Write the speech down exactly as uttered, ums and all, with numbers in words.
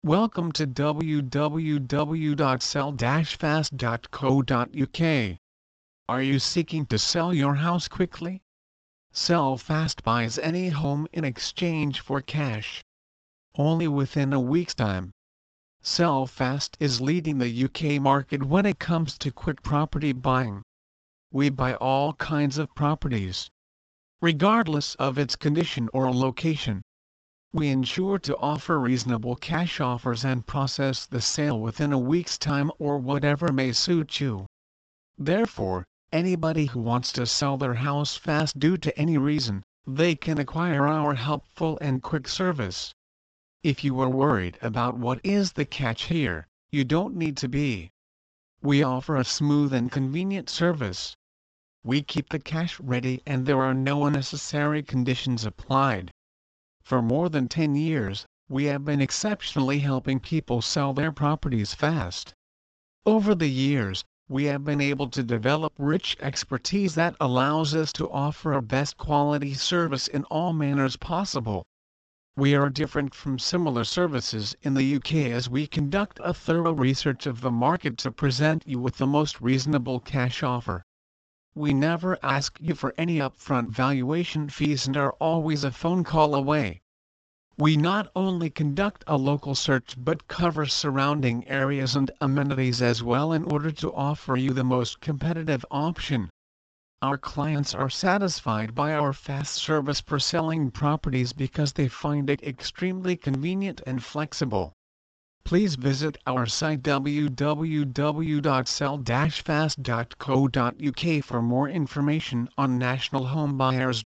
Welcome to w w w dot sell dash fast dot co dot u k. Are you seeking to sell your house quickly? Sell Fast buys any home in exchange for cash. Only within a week's time. Sell Fast is leading the U K market when it comes to quick property buying. We buy all kinds of properties, regardless of its condition or location. We ensure to offer reasonable cash offers and process the sale within a week's time or whatever may suit you. Therefore, anybody who wants to sell their house fast due to any reason, they can acquire our helpful and quick service. If you are worried about what is the catch here, you don't need to be. We offer a smooth and convenient service. We keep the cash ready and there are no unnecessary conditions applied. For more than ten years, we have been exceptionally helping people sell their properties fast. Over the years, we have been able to develop rich expertise that allows us to offer a best quality service in all manners possible. We are different from similar services in the U K as we conduct a thorough research of the market to present you with the most reasonable cash offer. We never ask you for any upfront valuation fees and are always a phone call away. We not only conduct a local search but cover surrounding areas and amenities as well in order to offer you the most competitive option. Our clients are satisfied by our fast service for selling properties because they find it extremely convenient and flexible. Please visit our site w w w dot sell dash fast dot co dot u k for more information on national home buyers.